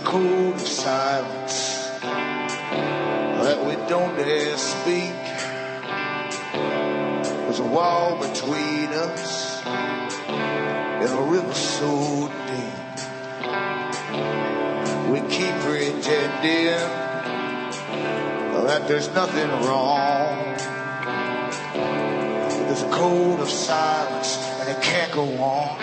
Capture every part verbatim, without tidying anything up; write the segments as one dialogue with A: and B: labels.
A: code of silence that we don't dare speak. There's a wall between us and a river so deep. We keep pretending that there's nothing wrong. But there's a code of silence and it can't go on.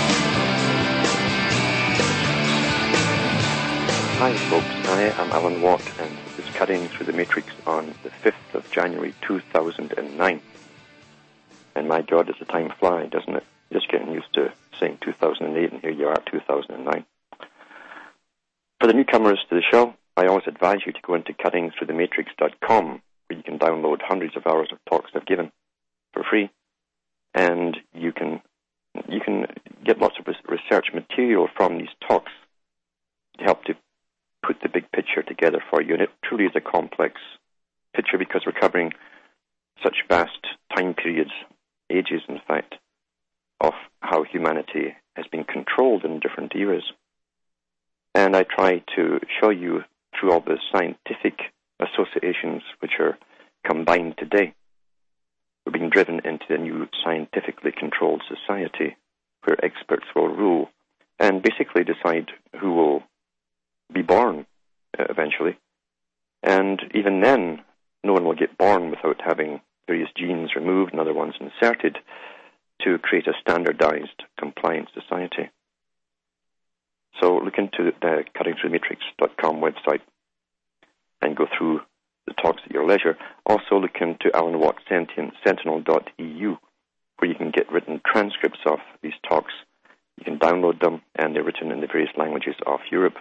B: Hi folks, I am Alan Watt and this is Cutting Through the Matrix on the fifth of January two thousand nine. And my God, does the time fly, doesn't it? Just getting used to saying two thousand eight and here you are at two thousand nine. For the newcomers to the show, I always advise you to go into cutting through the matrix dot com where you can download hundreds of hours of talks I've given for free. And you can you can get lots of research material from these talks to help to put the big picture together for you. And it truly is a complex picture because we're covering such vast time periods, ages in fact, of how humanity has been controlled in different eras. And I try to show you through all the scientific associations which are combined today. We're being driven into a new scientifically controlled society where experts will rule and basically decide who will be born uh, eventually. And even then, no one will get born without having various genes removed and other ones inserted to create a standardized, compliant society. So look into the cutting through the matrix dot com website and go through the talks at your leisure. Also look into Alan Watt Sentinel dot E U where you can get written transcripts of these talks. You can download them and they're written in the various languages of Europe.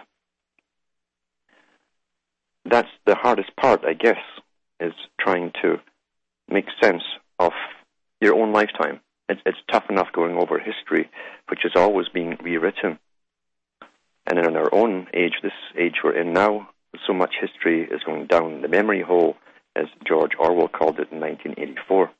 B: That's the hardest part, I guess, is trying to make sense of your own lifetime. It's, it's tough enough going over history, which is always being rewritten. And in our own age, this age we're in now, so much history is going down the memory hole, as George Orwell called it in nineteen eighty-four.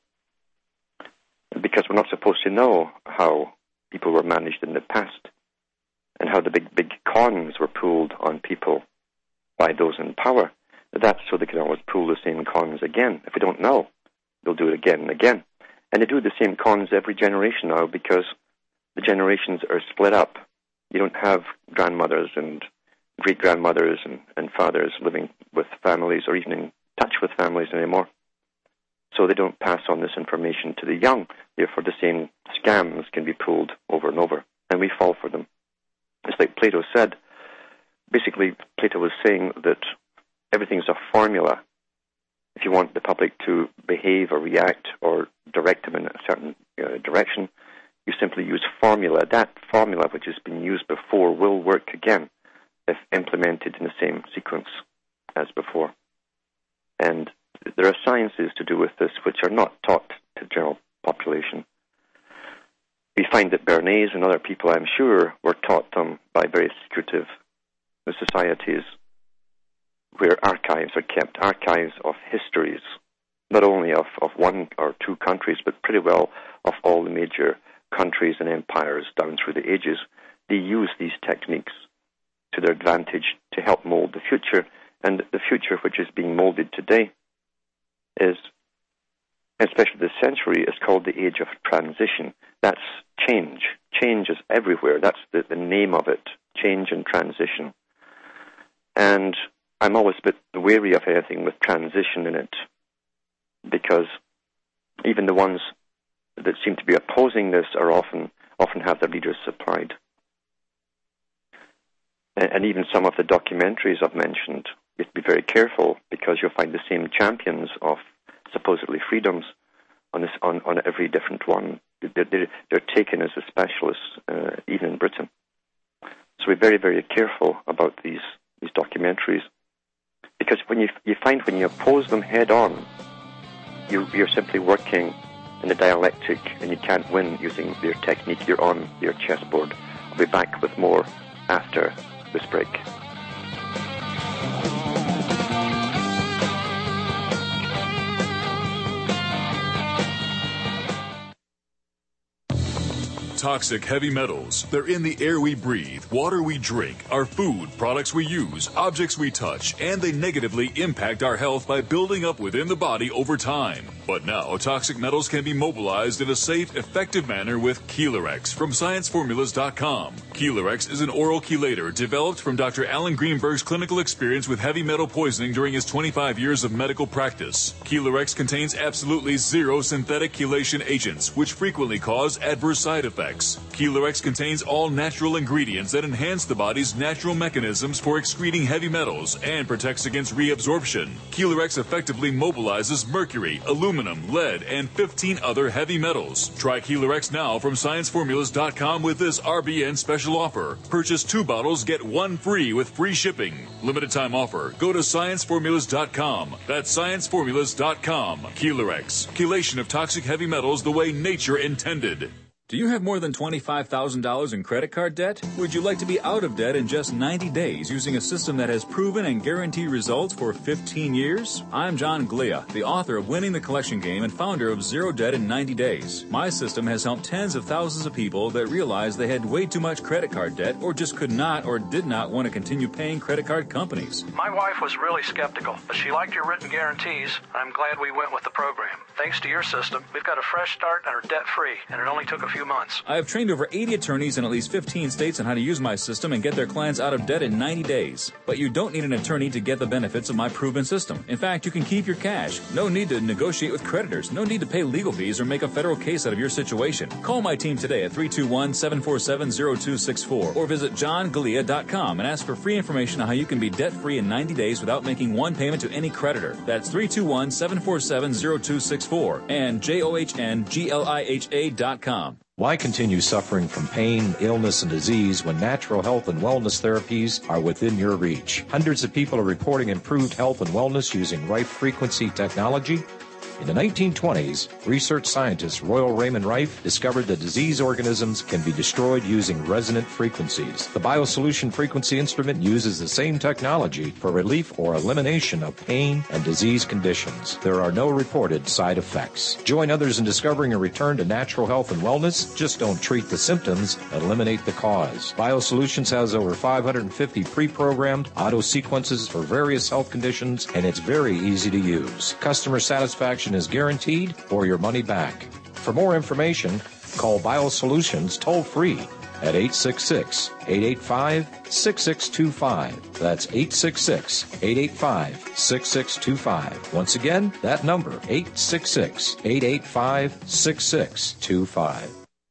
B: Because we're not supposed to know how people were managed in the past and how the big, big cons were pulled on people by those in power. That's so they can always pull the same cons again. If we don't know, they'll do it again and again. And they do the same cons every generation now because the generations are split up. You don't have grandmothers and great-grandmothers and, and fathers living with families or even in touch with families anymore. So they don't pass on this information to the young. Therefore, the same scams can be pulled over and over, and we fall for them. It's like Plato said. Basically, Plato was saying that everything's a formula. If you want the public to behave or react or direct them in a certain uh, direction, you simply use formula. That formula, which has been used before, will work again if implemented in the same sequence as before. And there are sciences to do with this which are not taught to the general population. We find that Bernays and other people, I'm sure, were taught them by very secretive societies where archives are kept, archives of histories, not only of, of one or two countries, but pretty well of all the major countries and empires down through the ages. They use these techniques to their advantage to help mold the future. And the future which is being molded today is, especially this century, is called the age of transition. That's change. Change is everywhere. That's the, the name of it, change and transition. And I'm always a bit wary of anything with transition in it because even the ones that seem to be opposing this are often often have their leaders supplied. And, and even some of the documentaries I've mentioned, you have to be very careful because you'll find the same champions of supposedly freedoms on this on, on every different one. They're, they're, they're taken as a specialists, uh, even in Britain. So we're very, very careful about these these documentaries, because when you you find when you oppose them head on, you, you're simply working in the dialectic, and you can't win using their technique. You're on their chessboard. I'll be back with more after this break.
C: toxic heavy metals. They're in the air we breathe, water we drink, our food, products we use, objects we touch, and they negatively impact our health by building up within the body over time. But now, toxic metals can be mobilized in a safe, effective manner with Chelarex from science formulas dot com. Chelarex is an oral chelator developed from Doctor Alan Greenberg's clinical experience with heavy metal poisoning during his twenty-five years of medical practice. Chelarex contains absolutely zero synthetic chelation agents, which frequently cause adverse side effects. Chelarex contains all natural ingredients that enhance the body's natural mechanisms for excreting heavy metals and protects against reabsorption. Chelarex effectively mobilizes mercury, aluminum, lead, and fifteen other heavy metals. Try Chelarex now from science formulas dot com with this R B N special offer. Purchase two bottles, get one free with free shipping. Limited time offer. Go to science formulas dot com. That's science formulas dot com. Chelarex. Chelation of toxic heavy metals the way nature intended.
D: Do you have more than twenty-five thousand dollars in credit card debt? Would you like to be out of debt in just ninety days using a system that has proven and guaranteed results for fifteen years? I'm John Glia, the author of Winning the Collection Game and founder of Zero Debt in ninety days. My system has helped tens of thousands of people that realized they had way too much credit card debt or just could not or did not want to continue paying credit card companies.
E: My wife was really skeptical, but she liked your written guarantees. I'm glad we went with the program. Thanks to your system, we've got a fresh start and are debt-free, and it only took a few months.
D: I have trained over eighty attorneys in at least fifteen states on how to use my system and get their clients out of debt in ninety days. But you don't need an attorney to get the benefits of my proven system. In fact, you can keep your cash. No need to negotiate with creditors. No need to pay legal fees or make a federal case out of your situation. Call my team today at three two one, seven four seven, zero two six four or visit john galea dot com and ask for free information on how you can be debt-free in ninety days without making one payment to any creditor. That's three two one, seven four seven, zero two six four and J O H N G L I H A dot com.
F: Why continue suffering from pain, illness, and disease when natural health and wellness therapies are within your reach? Hundreds of people are reporting improved health and wellness using Rife frequency technology. In the nineteen twenties, research scientist Royal Raymond Rife discovered that disease organisms can be destroyed using resonant frequencies. The BioSolution frequency instrument uses the same technology for relief or elimination of pain and disease conditions. There are no reported side effects. Join others in discovering a return to natural health and wellness. Just don't treat the symptoms, eliminate the cause. BioSolutions has over five hundred fifty pre-programmed auto sequences for various health conditions, and it's very easy to use. Customer satisfaction is guaranteed or your money back. For more information, call BioSolutions toll-free at eight six six, eight eight five, six six two five. That's eight six six, eight eight five, six six two five. Once again, that number, eight six six, eight eight five, six six two five.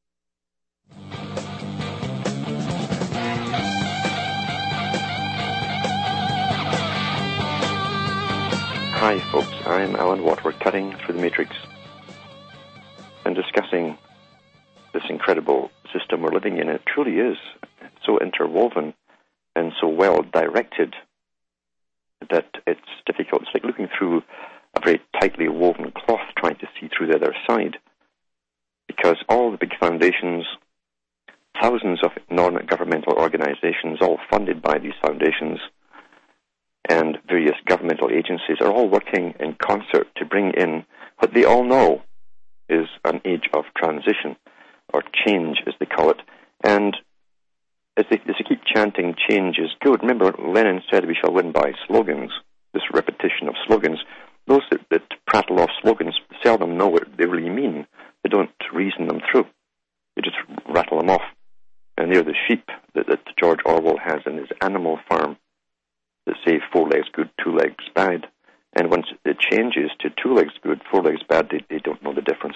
B: Hi folks, I'm Alan Watt. We're cutting through the matrix and discussing this incredible system we're living in. It truly is so interwoven and so well directed that it's difficult. It's like looking through a very tightly woven cloth trying to see through the other side, because all the big foundations, thousands of non-governmental organizations, all funded by these foundations, and various governmental agencies are all working in concert to bring in what they all know is an age of transition, or change as they call it. And as they, as they keep chanting change is good, remember Lenin said we shall win by slogans, this repetition of slogans. Those that, that prattle off slogans seldom know what they really mean. They don't reason them through. They just rattle them off. And they're the sheep that, that George Orwell has in his Animal Farm, that say four legs good, two legs bad. And once it changes to two legs good, four legs bad, they, they don't know the difference.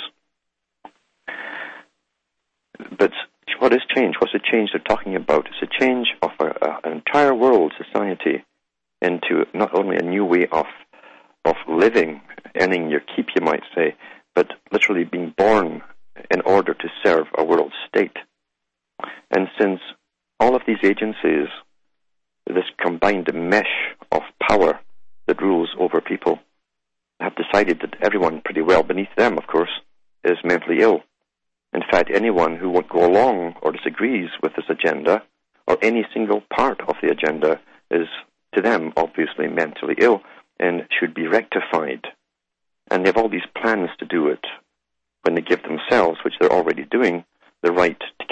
B: But what is change? What's the change they're talking about? It's a change of a, a, an entire world society into not only a new way of of living, earning your keep, you might say, but literally being born in order to serve a world state. And since all of these agencies, this combined mesh of power that rules over people, have decided that everyone pretty well beneath them, of course, is mentally ill. In fact, anyone who won't go along or disagrees with this agenda, or any single part of the agenda, is, to them, obviously mentally ill and should be rectified. And they have all these plans to do it when they give themselves, which they're already doing, the right to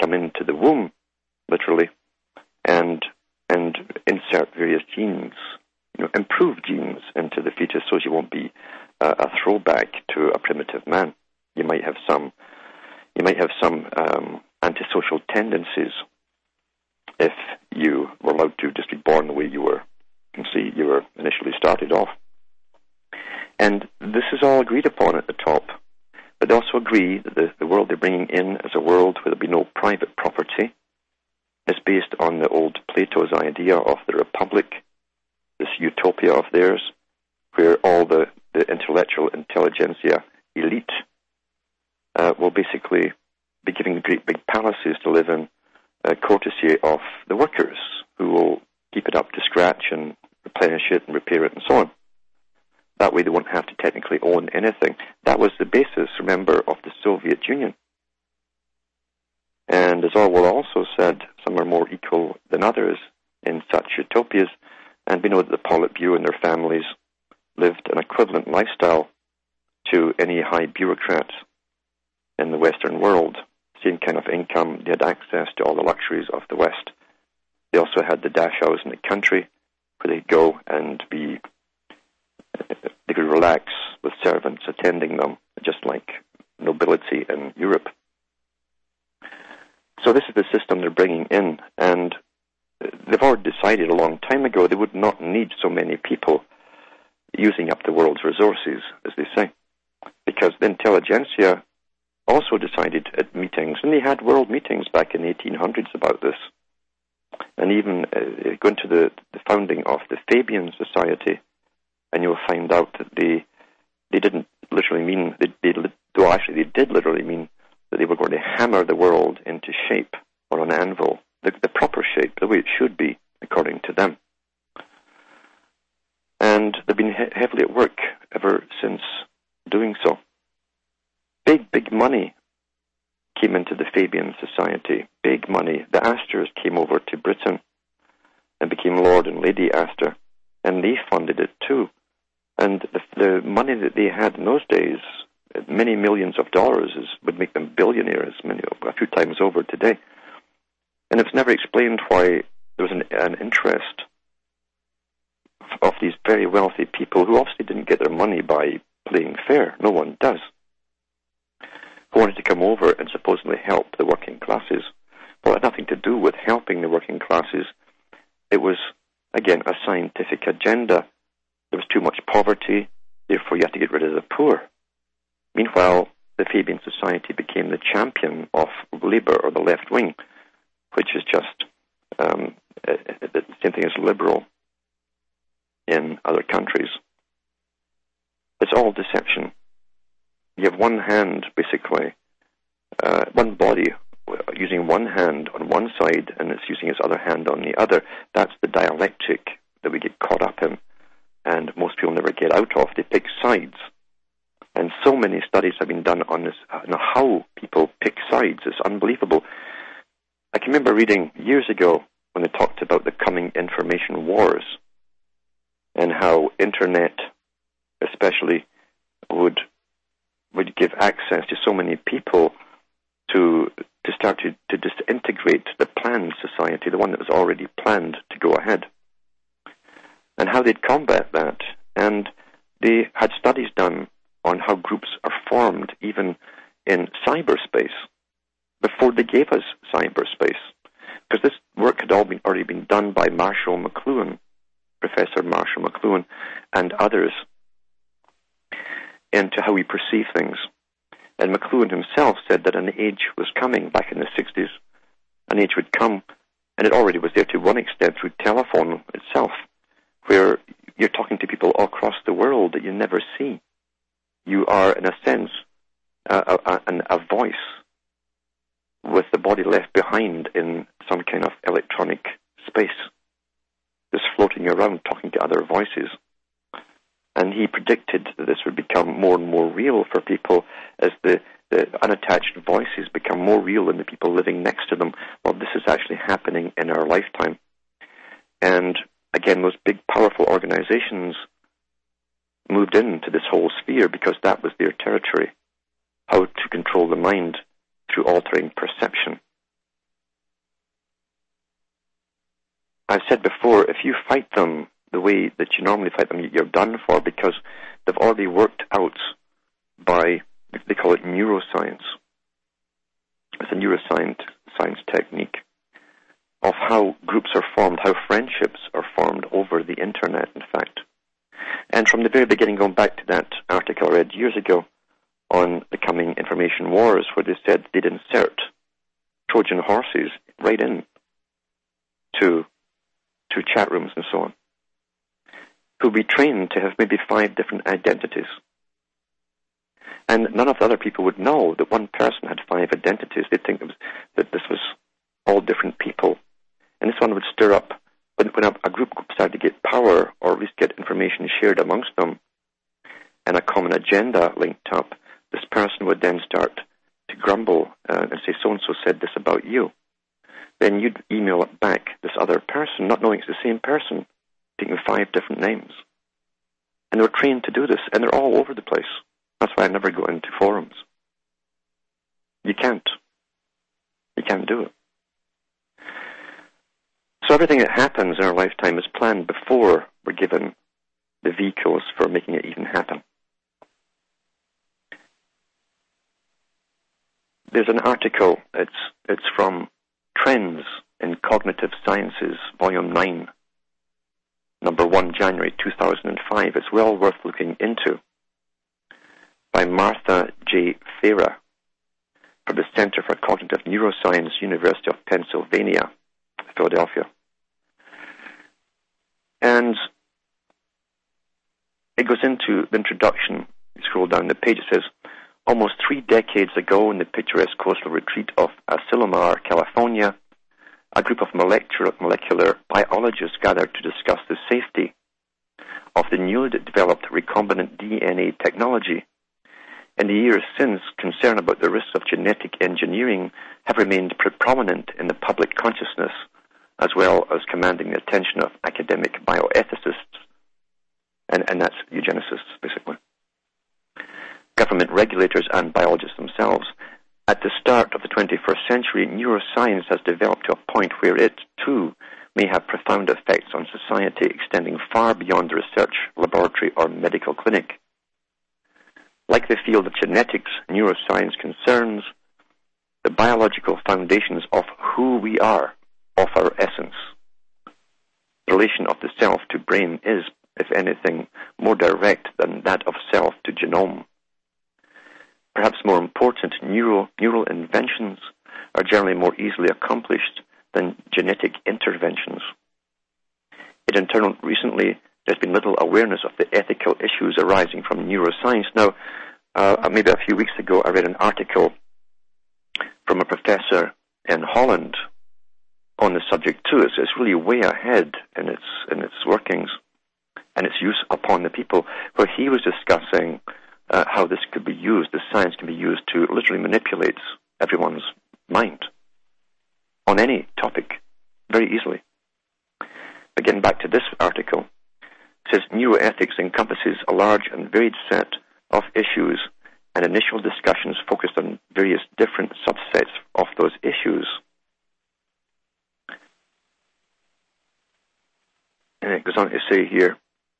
B: come into the womb, literally, and and insert various genes, you know, improve genes into the fetus so you won't be uh, a throwback to a primitive man. You might have some, you might have some um, antisocial tendencies if you were allowed to just be born the way you were. You can see you were initially started off. And this is all agreed upon at the top. But they also agree that the, the world they're bringing in as a world where there'll be no private property. It's based on the old Plato's idea of the republic, this utopia of theirs, where all the, the intellectual intelligentsia elite uh, will basically be given great big palaces to live in, uh, courtesy of the workers, who will keep it up to scratch and replenish it and repair it and so on. That way they won't have to technically own anything. That was the basis, remember, of the Soviet Union. And as Orwell also said, some are more equal than others in such utopias, and we know that the Politburo and their families lived an equivalent lifestyle to any high bureaucrats in the Western world. Same kind of income, they had access to all the luxuries of the West. They also had the dash house in the country where they'd go and be, they could relax with servants attending them, just like nobility in Europe. So this is the system they're bringing in, and they've already decided a long time ago they would not need so many people using up the world's resources, as they say, because the intelligentsia also decided at meetings, and they had world meetings back in the eighteen hundreds about this, and even uh, go into the, the founding of the Fabian Society, and you'll find out that they they didn't literally mean, they, they, though actually they did literally mean that they were going to hammer the world into shape or an anvil, the, the proper shape, the way it should be, according to them. And they've been he- heavily at work ever since doing so. Big, big money came into the Fabian Society. Big money. The Astors came over to Britain and became Lord and Lady Astor, and they funded it too. And the, the money that they had in those days, many millions of dollars, is, would make them billionaires, many, a few times over today. And it's never explained why there was an, an interest of these very wealthy people who obviously didn't get their money by playing fair. No one does. Who wanted to come over and supposedly help the working classes. Well, it had nothing to do with helping the working classes. It was, again, a scientific agenda. There was too much poverty, therefore you had to get rid of the poor. Meanwhile, the Fabian Society became the champion of Labour, or the left wing, which is just um, the same thing as liberal in other countries. It's all deception. You have one hand, basically, uh, one body using one hand on one side, and it's using its other hand on the other. That's the dialectic that we get caught up in, and most people never get out of. They pick sides. And so many studies have been done on this, on how people pick sides. It's unbelievable. I can remember reading years ago when they talked about the coming information wars and how internet especially would would give access to so many people to to start to, to disintegrate the planned society, the one that was already planned to go ahead, and how they'd combat that. And they had studies done on how groups are formed even in cyberspace before they gave us cyberspace, because this work had all been, already been done by Marshall McLuhan, Professor Marshall McLuhan, and others, into how we perceive things. And McLuhan himself said that an age was coming back in the sixties. An age would come, and it already was there to one extent through telephone itself, where you're talking to people all across the world that you never see. You are, in a sense, a, a, a voice with the body left behind in some kind of electronic space, just floating around talking to other voices. And he predicted that this would become more and more real for people as the, the unattached voices become more real than the people living next to them. Well, this is actually happening in our lifetime. And again, those big, powerful organizations moved into this whole sphere because that was their territory, how to control the mind through altering perception. I've said before, if you fight them the way that you normally fight them, you're done for, because they've already worked out by, they call it neuroscience. It's a neuroscience science technique of how groups are formed, how friendships are formed over the internet, in fact. And from the very beginning, going back to that article I read years ago on the coming information wars, where they said they'd insert Trojan horses right in to, to chat rooms and so on, who'll be trained to have maybe five different identities. And none of the other people would know that one person had five identities. They'd think it was, that this was all different people. And this one would stir up, when, when a, a group started to get power, or at least get information shared amongst them, and a common agenda linked up, this person would then start to grumble uh, and say, so-and-so said this about you. Then you'd email it back, this other person, not knowing it's the same person, taking five different names. And they're trained to do this, and they're all over the place. That's why I never go into forums. You can't. You can't do it. So everything that happens in our lifetime is planned before we're given the vehicles for making it even happen. There's an article, it's it's from Trends in Cognitive Sciences, Volume nine, Number one, January two thousand five. It's well worth looking into, by Martha J. Farah from the Center for Cognitive Neuroscience, University of Pennsylvania, Philadelphia. And it goes into the introduction. You scroll down the page, it says, almost three decades ago in the picturesque coastal retreat of Asilomar, California, a group of molecular, molecular biologists gathered to discuss the safety of the newly developed recombinant D N A technology. In the years since, concern about the risks of genetic engineering have remained prominent in the public consciousness, as well as commanding the attention of academic bioethicists, and, and that's eugenicists, basically, government regulators, and biologists themselves. At the start of the twenty-first century, neuroscience has developed to a point where it, too, may have profound effects on society, extending far beyond the research laboratory or medical clinic. Like the field of genetics, neuroscience concerns the biological foundations of who we are, of our essence. The relation of the self to brain is, if anything, more direct than that of self to genome. Perhaps more important, neuro, neural inventions are generally more easily accomplished than genetic interventions. Yet in turn, recently, there's been little awareness of the ethical issues arising from neuroscience. Now, uh, maybe a few weeks ago, I read an article from a professor in Holland on the subject too. It's, it's really way ahead in its in its workings and its use upon the people, where he was discussing uh, how this could be used, the science can be used to literally manipulate everyone's mind on any topic very easily. Again, back to this article, it says neuroethics encompasses a large and varied set of issues, and initial discussions focused on various different subsets of those issues. And it goes on to say here,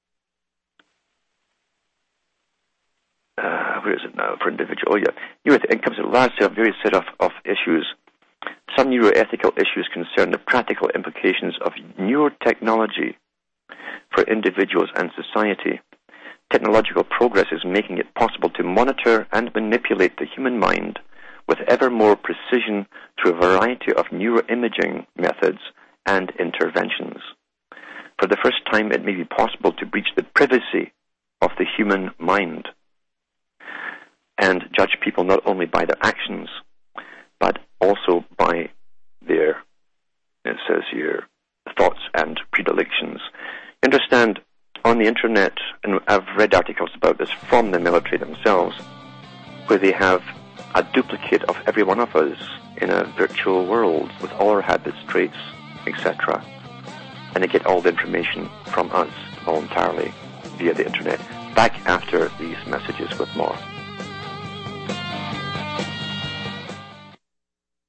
B: uh, where is it now for individual? Oh, yeah. Neuroethics encompasses a large set of various set of, of issues. Some neuroethical issues concern the practical implications of neurotechnology for individuals and society. Technological progress is making it possible to monitor and manipulate the human mind with ever more precision through a variety of neuroimaging methods and interventions. For the first time, it may be possible to breach the privacy of the human mind and judge people not only by their actions, but also by their, it says here, thoughts and predilections. Understand, on the internet, and I've read articles about this from the military themselves, where they have a duplicate of every one of us in a virtual world with all our habits, traits, et cetera. And they get all the information from us voluntarily via the internet. Back after these messages with more.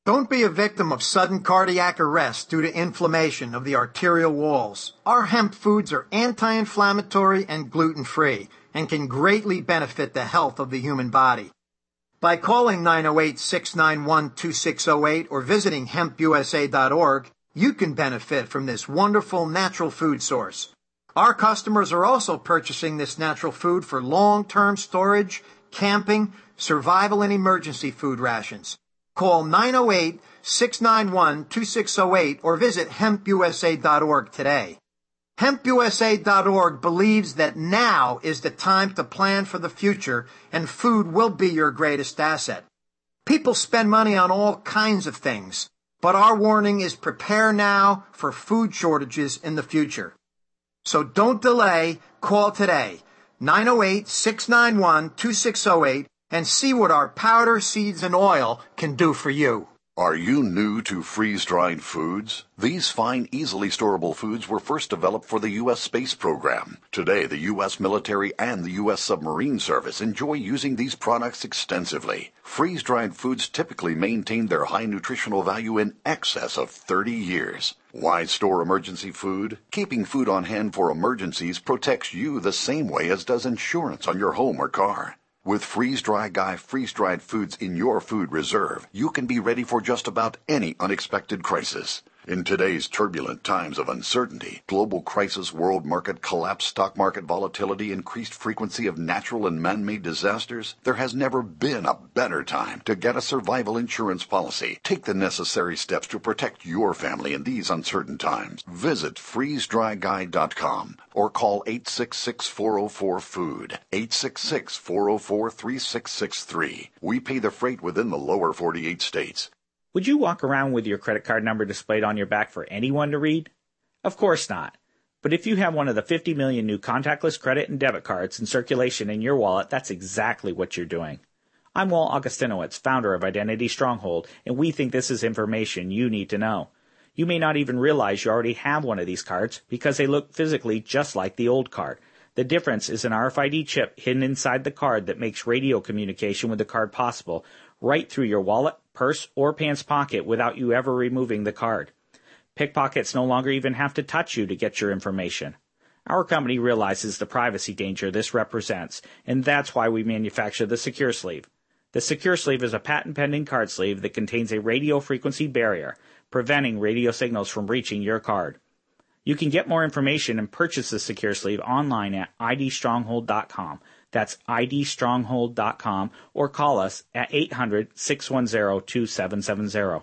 G: Don't be a victim of sudden cardiac arrest due to inflammation of the arterial walls. Our hemp foods are anti-inflammatory and gluten-free and can greatly benefit the health of the human body. By calling nine oh eight, six nine one, two six oh eight or visiting hemp u s a dot org, you can benefit from this wonderful natural food source. Our customers are also purchasing this natural food for long-term storage, camping, survival, and emergency food rations. Call nine oh eight, six nine one, two six oh eight or visit hemp u s a dot org today. hemp u s a dot org believes that now is the time to plan for the future, and food will be your greatest asset. People spend money on all kinds of things, but our warning is prepare now for food shortages in the future. So don't delay, call today, nine oh eight, six nine one, two six oh eight, and see what our powder, seeds, and oil can do for you.
H: Are you new to freeze-dried foods? These fine, easily storable foods were first developed for the U S space program. Today, the U S military and the U S submarine service enjoy using these products extensively. Freeze-dried foods typically maintain their high nutritional value in excess of thirty years. Why store emergency food? Keeping food on hand for emergencies protects you the same way as does insurance on your home or car. With Freeze-Dry Guy freeze-dried foods in your food reserve, you can be ready for just about any unexpected crisis. In today's turbulent times of uncertainty, global crisis, world market collapse, stock market volatility, increased frequency of natural and man-made disasters, there has never been a better time to get a survival insurance policy. Take the necessary steps to protect your family in these uncertain times. Visit freeze dry guy dot com or call eight six six, four oh four, food, eight six six, four oh four, three six six three. We pay the freight within the lower forty-eight states.
I: Would you walk around with your credit card number displayed on your back for anyone to read? Of course not. But if you have one of the fifty million new contactless credit and debit cards in circulation in your wallet, that's exactly what you're doing. I'm Walt Augustinowitz, founder of Identity Stronghold, and we think this is information you need to know. You may not even realize you already have one of these cards because they look physically just like the old card. The difference is an R F I D chip hidden inside the card that makes radio communication with the card possible right through your wallet, purse, or pants pocket without you ever removing the card. Pickpockets no longer even have to touch you to get your information. Our company realizes the privacy danger this represents, and that's why we manufacture the Secure Sleeve. The Secure Sleeve is a patent-pending card sleeve that contains a radio frequency barrier, preventing radio signals from reaching your card. You can get more information and purchase the Secure Sleeve online at I D stronghold dot com. That's I D stronghold dot com, or call us at eight hundred, six one zero, two seven seven zero.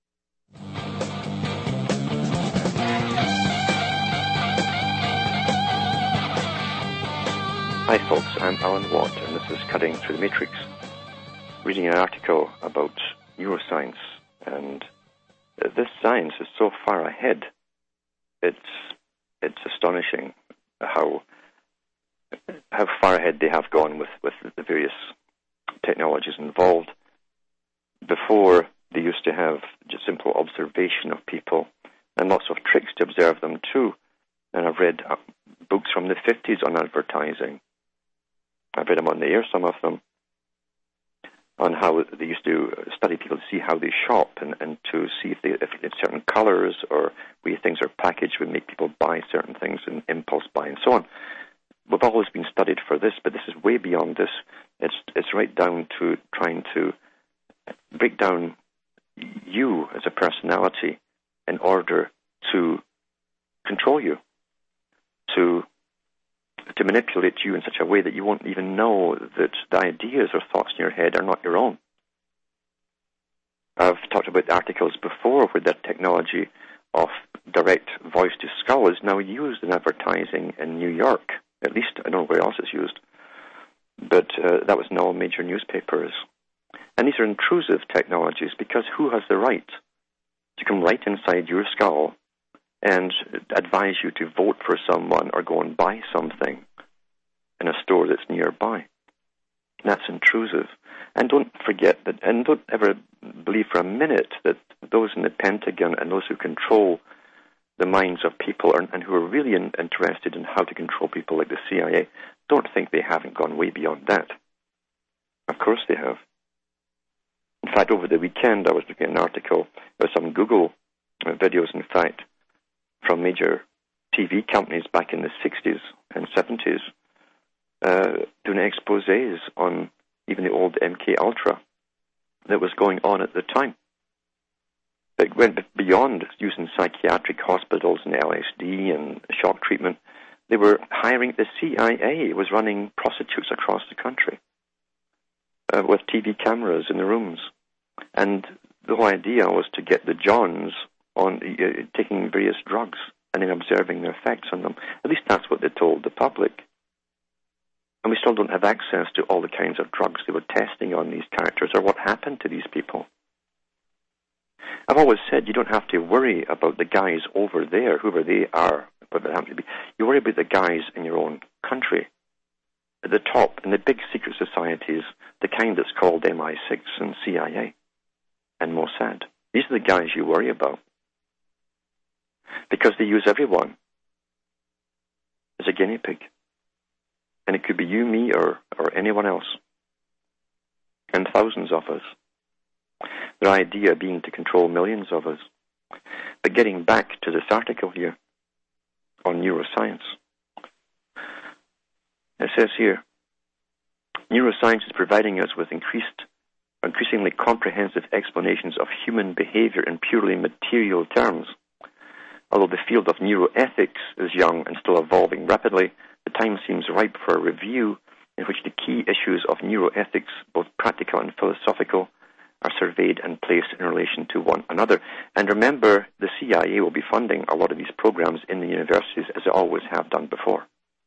B: Hi folks, I'm Alan Watt, and this is Cutting Through the Matrix. Reading an article about neuroscience, and this science is so far ahead. It's it's astonishing how how far ahead they have gone with, with the various technologies involved. Before, they used to have just simple observation of people and lots of tricks to observe them too. And I've read uh, books from the fifties on advertising. I've read them on the air, some of them, on how they used to study people to see how they shop and, and to see if, they, if, if certain colors or way things are packaged would make people buy certain things and impulse buy and so on. We've always been studied for this, but this is way beyond this. It's it's right down to trying to break down you as a personality in order to control you, to to manipulate you in such a way that you won't even know that the ideas or thoughts in your head are not your own. I've talked about articles before where that technology of direct voice to skull is now used in advertising in New York. At least I don't know where else it's used. But uh, that was in all major newspapers. And these are intrusive technologies because who has the right to come right inside your skull and advise you to vote for someone or go and buy something in a store that's nearby? That's intrusive. And don't forget that, and don't ever believe for a minute that those in the Pentagon and those who control the minds of people are, and who are really in, interested in how to control people like the C I A, don't think they haven't gone way beyond that. Of course they have. In fact, over the weekend, I was looking at an article, there were some Google videos, in fact, from major T V companies back in the sixties and seventies, uh, doing exposés on even the old M K Ultra that was going on at the time. It went beyond using psychiatric hospitals and L S D and shock treatment. They were hiring, the C I A was running prostitutes across the country uh, with T V cameras in the rooms. And the whole idea was to get the Johns on uh, taking various drugs and then observing their effects on them. At least that's what they told the public. And we still don't have access to all the kinds of drugs they were testing on these characters or what happened to these people. I've always said you don't have to worry about the guys over there, whoever they are, whatever they happen to be. You worry about the guys in your own country, at the top, in the big secret societies, the kind that's called M I six and C I A and Mossad. These are the guys you worry about, because they use everyone as a guinea pig. And it could be you, me, or, or anyone else. And thousands of us. Their idea being to control millions of us. But getting back to this article here on neuroscience. It says here, neuroscience is providing us with increased, increasingly comprehensive explanations of human behavior in purely material terms. Although the field of neuroethics is young and still evolving rapidly, the time seems ripe for a review in which the key issues of neuroethics, both practical and philosophical, are surveyed and placed in relation to one another. And remember, the C I A will be funding a lot of these programs in the universities, as they always have done before.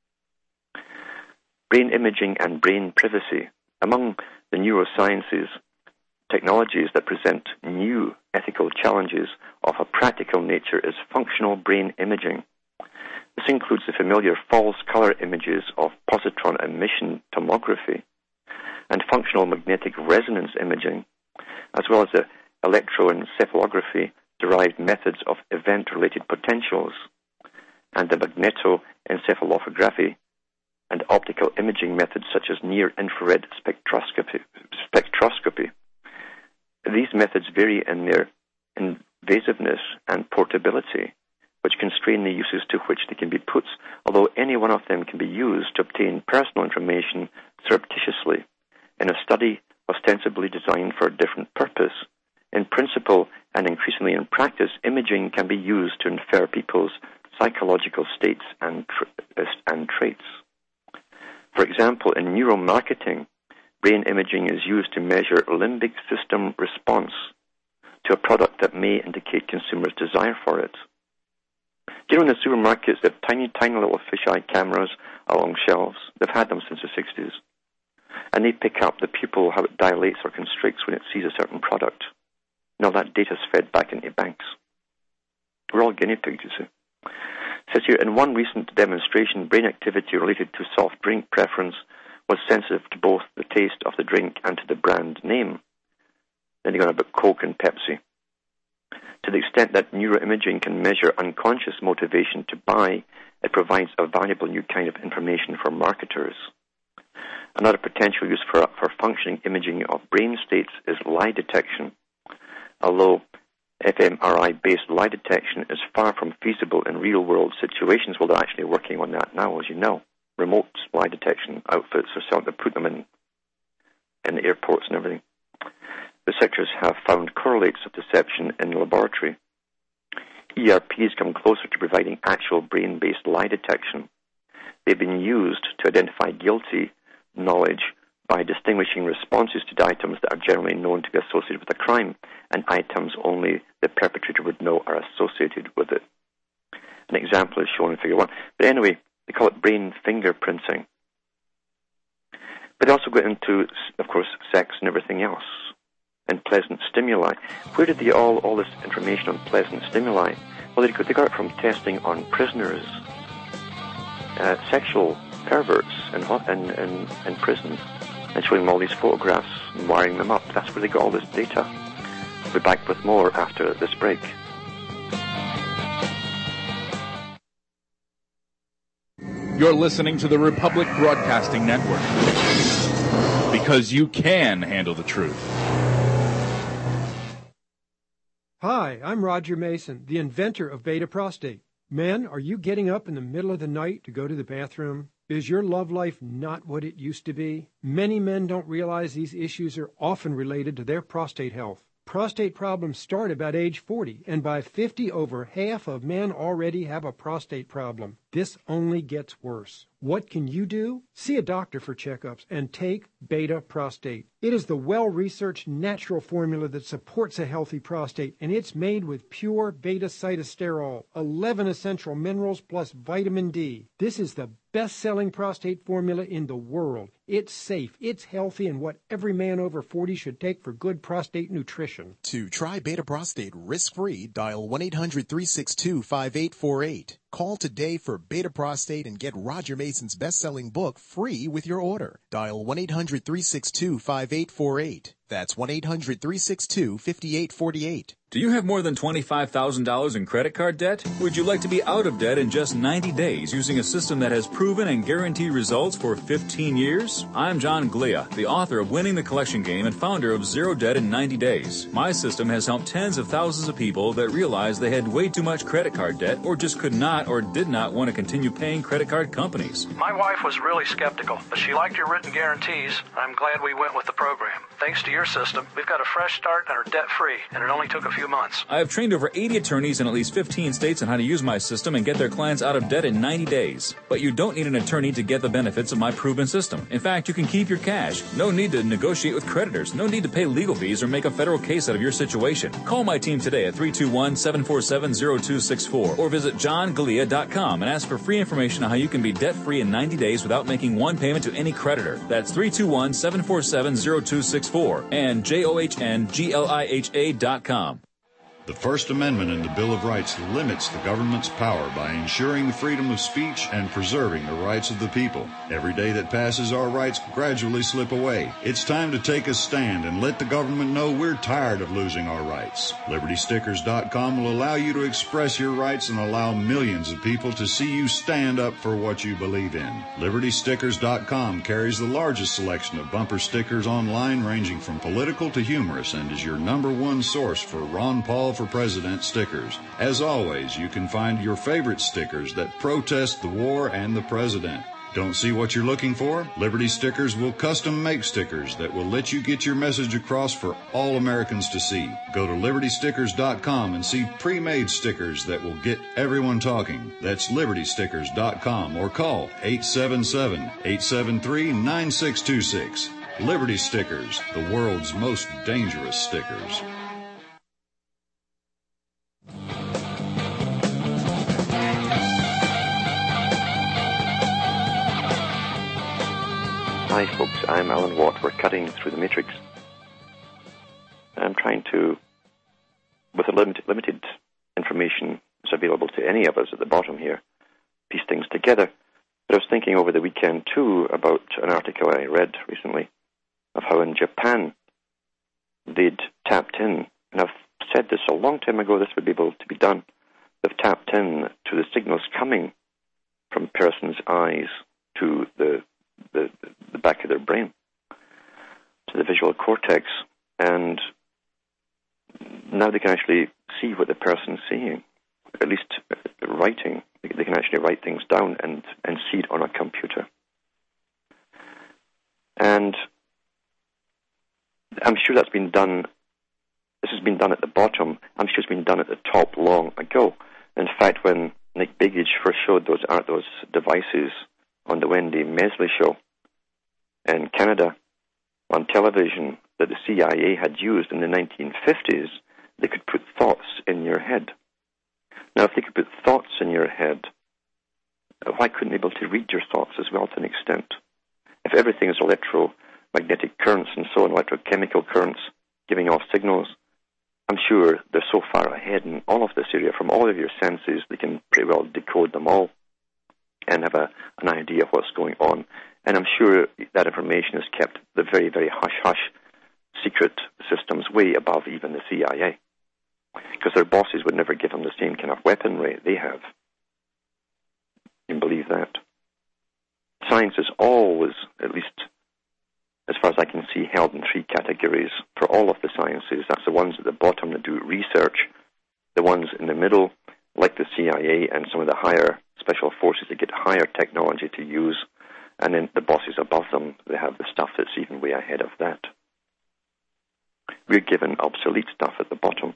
B: Brain imaging and brain privacy. Among the neurosciences, technologies that present new ethical challenges of a practical nature is functional brain imaging. This includes the familiar false color images of positron emission tomography and functional magnetic resonance imaging, as well as the electroencephalography-derived methods of event-related potentials and the magnetoencephalography and optical imaging methods such as near-infrared spectroscopy. spectroscopy. These methods vary in their invasiveness and portability, which constrain the uses to which they can be put, although any one of them can be used to obtain personal information surreptitiously in a study ostensibly designed for a different purpose. In principle, and increasingly in practice, imaging can be used to infer people's psychological states and, tra- and traits. For example, in neuromarketing, brain imaging is used to measure limbic system response to a product that may indicate consumers' desire for it. You know, in the supermarkets, they have tiny, tiny little fisheye cameras along shelves. They've had them since the sixties. And they pick up the pupil, how it dilates or constricts when it sees a certain product. And all that data is fed back into banks. We're all guinea pigs, you see. It says here, in one recent demonstration, brain activity related to soft drink preference was sensitive to both the taste of the drink and to the brand name. Then you got about Coke and Pepsi. To the extent that neuroimaging can measure unconscious motivation to buy, it provides a valuable new kind of information for marketers. Another potential use for, for functioning imaging of brain states is lie detection. Although fMRI-based lie detection is far from feasible in real-world situations, well, they're actually working on that now, as you know. Remote lie detection outfits are selling to put them in, in the airports and everything. Researchers have found correlates of deception in the laboratory. E R Ps come closer to providing actual brain-based lie detection. They've been used to identify guilty knowledge by distinguishing responses to items that are generally known to be associated with a crime and items only the perpetrator would know are associated with it. An example is shown in Figure one. But anyway, they call it brain fingerprinting. But they also go into, of course, sex and everything else, and pleasant stimuli. Where did they all all this information on pleasant stimuli? Well, they got, they got it from testing on prisoners, uh, sexual perverts in, in, in, in prisons, and showing them all these photographs and wiring them up. That's where they got all this data. We'll be back with more after this break.
J: You're listening to the Republic Broadcasting Network, because you can handle the truth.
K: Hi, I'm Roger Mason, the inventor of Beta Prostate. Men, are you getting up in the middle of the night to go to the bathroom? Is your love life not what it used to be? Many men don't realize these issues are often related to their prostate health. Prostate problems start about age forty, and by fifty, over half of men already have a prostate problem. This only gets worse. What can you do? See a doctor for checkups and take Beta Prostate. It is the well-researched natural formula that supports a healthy prostate, and it's made with pure beta-cytosterol, eleven essential minerals plus vitamin D. This is the best-selling prostate formula in the world. It's safe, it's healthy, and what every man over forty should take for good prostate nutrition.
L: To try Beta Prostate risk-free, dial one eight hundred, three six two, five eight four eight. Call today for Beta Prostate and get Roger Mason's best-selling book free with your order. Dial one eight hundred, three six two, five eight four eight. That's one eight hundred, three six two, five eight four eight.
D: Do you have more than twenty-five thousand dollars in credit card debt? Would you like to be out of debt in just ninety days using a system that has proven and guaranteed results for fifteen years? I'm John Glia, the author of Winning the Collection Game and founder of Zero Debt in ninety days. My system has helped tens of thousands of people that realized they had way too much credit card debt or just could not or did not want to continue paying credit card companies.
E: My wife was really skeptical, but she liked your written guarantees. I'm glad we went with the program. Thanks to your system, we've got a fresh start and are debt-free, and it only took a few months.
D: I have trained over eighty attorneys in at least fifteen states on how to use my system and get their clients out of debt in ninety days. But you don't need an attorney to get the benefits of my proven system. In fact, you can keep your cash. No need to negotiate with creditors. No need to pay legal fees or make a federal case out of your situation. Call my team today at three two one, seven four seven, zero two six four or visit john galea dot com and ask for free information on how you can be debt-free in ninety days without making one payment to any creditor. That's three two one, seven four seven, zero two six four and J O H N G L I H A dot com.
M: The First Amendment in the Bill of Rights limits the government's power by ensuring the freedom of speech and preserving the rights of the people. Every day that passes, our rights gradually slip away. It's time to take a stand and let the government know we're tired of losing our rights. Liberty Stickers dot com will allow you to express your rights and allow millions of people to see you stand up for what you believe in. Liberty Stickers dot com carries the largest selection of bumper stickers online, ranging from political to humorous, and is your number one source for Ron Paul for President stickers. As always, you can find your favorite stickers that protest the war and the president. Don't see what you're looking for? Liberty Stickers will custom make stickers that will let you get your message across for all Americans to see. Go to Liberty Stickers dot com and see pre-made stickers that will get everyone talking. That's Liberty Stickers dot com or call eight seven seven, eight seven three, nine six two six. Liberty Stickers, the world's most dangerous stickers.
B: Hi folks, I'm Alan Watt. We're cutting through the matrix. I'm trying to, with the limited, limited information that's available to any of us at the bottom here, piece things together. But I was thinking over the weekend too about an article I read recently of how in Japan they'd tapped in, and I've said this a long time ago, this would be able to be done. They've tapped in to the signals coming from a person's eyes to the The, the back of their brain, to the visual cortex, and now they can actually see what the person's seeing, at least writing. They can actually write things down and, and see it on a computer. And I'm sure that's been done, this has been done at the bottom, I'm sure it's been done at the top long ago. In fact, when Nick Begich first showed those, those devices on the Wendy Mesley show in Canada on television that the C I A had used in the nineteen fifties, they could put thoughts in your head. Now, if they could put thoughts in your head, why couldn't they be able to read your thoughts as well to an extent? If everything is electromagnetic currents and so on, electrochemical currents giving off signals, I'm sure they're so far ahead in all of this area from all of your senses, they can pretty well decode them all and have a, an idea of what's going on. And I'm sure that information is kept the very, very hush-hush secret systems way above even the C I A. Because their bosses would never give them the same kind of weaponry they have. You can believe that. Science is always, at least as far as I can see, held in three categories for all of the sciences. That's the ones at the bottom that do research the ones in the middle, like the C I A and some of the higher special forces that get higher technology to use, and then the bosses above them, they have the stuff that's even way ahead of that. We're given obsolete stuff at the bottom.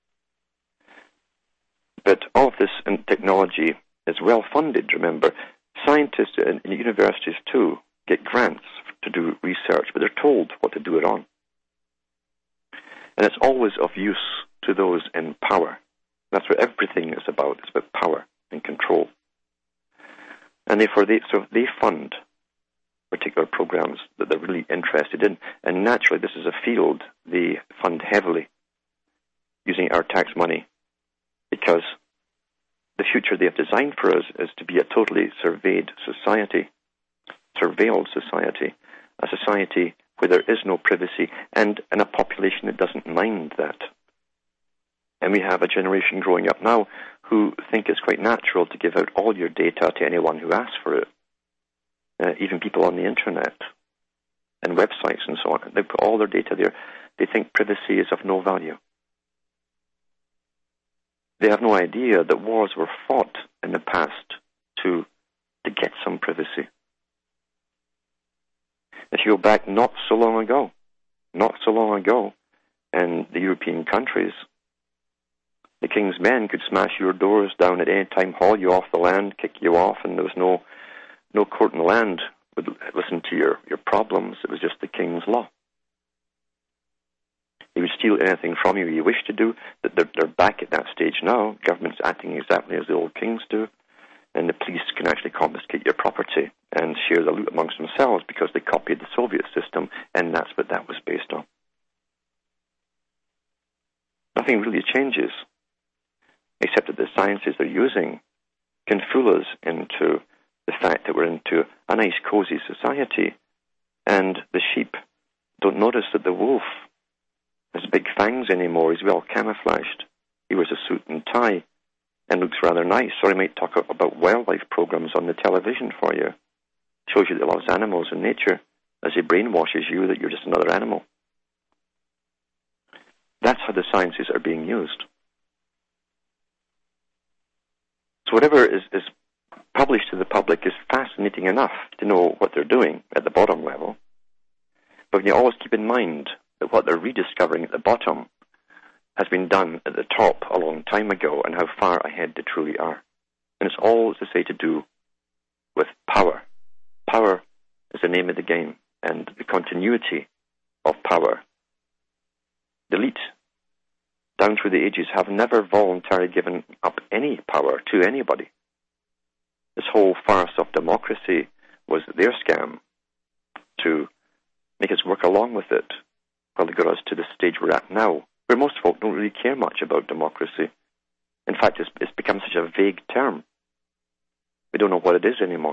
B: But all of this in technology is well funded, remember. Scientists in, in universities too get grants to do research, but they're told what to do it on. And it's always of use to those in power. That's what everything is about. It's about power and control. And therefore, they, so they fund particular programs that they're really interested in. And naturally, this is a field they fund heavily using our tax money, because the future they have designed for us is to be a totally surveyed society, surveilled society, a society where there is no privacy, and, and a population that doesn't mind that. And we have a generation growing up now who think it's quite natural to give out all your data to anyone who asks for it, uh, even people on the internet and websites and so on. They put all their data there. They think privacy is of no value. They have no idea that wars were fought in the past to, to get some privacy. If you go back not so long ago, not so long ago, in the European countries, the king's men could smash your doors down at any time, haul you off the land, kick you off, and there was no no court in the land would listen to your, your problems. It was just the king's law. He would steal anything from you you wish to do. They're, they're back at that stage now. Government's acting exactly as the old kings do, and the police can actually confiscate your property and share the loot amongst themselves because they copied the Soviet system, and that's what that was based on. Nothing really changes, except that the sciences they're using can fool us into the fact that we're into a nice, cozy society, and the sheep don't notice that the wolf has big fangs anymore. He's well camouflaged. He wears a suit and tie and looks rather nice. Or he might talk about wildlife programs on the television for you. Shows you that he loves animals and nature as he brainwashes you that you're just another animal. That's how the sciences are being used. So whatever is, is published to the public is fascinating enough to know what they're doing at the bottom level. But you always keep in mind that what they're rediscovering at the bottom has been done at the top a long time ago, and how far ahead they truly are. And it's all, as I say, to do with power. Power is the name of the game, and the continuity of power. The elite, down through the ages, have never voluntarily given up any power to anybody. This whole farce of democracy was their scam to make us work along with it, while they got us to the stage we're at now, where most folk don't really care much about democracy. In fact, it's, it's become such a vague term. We don't know what it is anymore.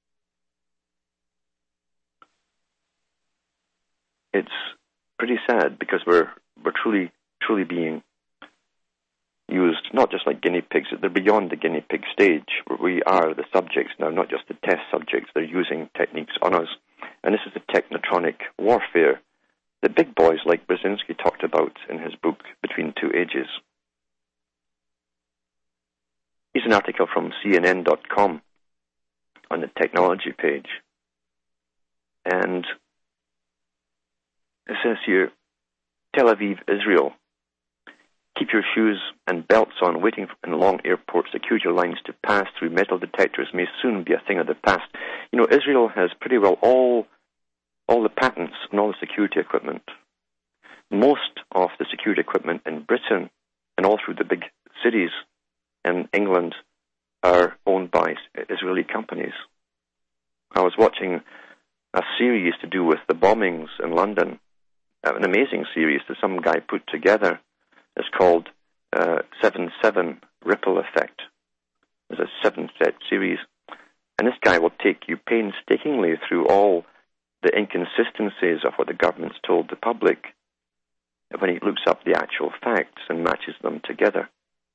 B: It's pretty sad, because we're we're truly truly being used, not just like guinea pigs. They're beyond the guinea pig stage, where we are the subjects now, not just the test subjects. They're using techniques on us. And this is the technotronic warfare that big boys like Brzezinski talked about in his book, Between Two Ages. Here's an article from C N N dot com on the technology page. And it says here, Tel Aviv, Israel. Keep your shoes and belts on. Waiting in long airport security lines to pass through metal detectors may soon be a thing of the past. You know, Israel has pretty well all all the patents and all the security equipment. Most of the security equipment in Britain and all through the big cities in England are owned by Israeli companies. I was watching a series to do with the bombings in London, an amazing series that some guy put together. It's called uh, seven seven Ripple Effect. It's a seven-set series. And this guy will take you painstakingly through all the inconsistencies of what the government's told the public when he looks up the actual facts and matches them together.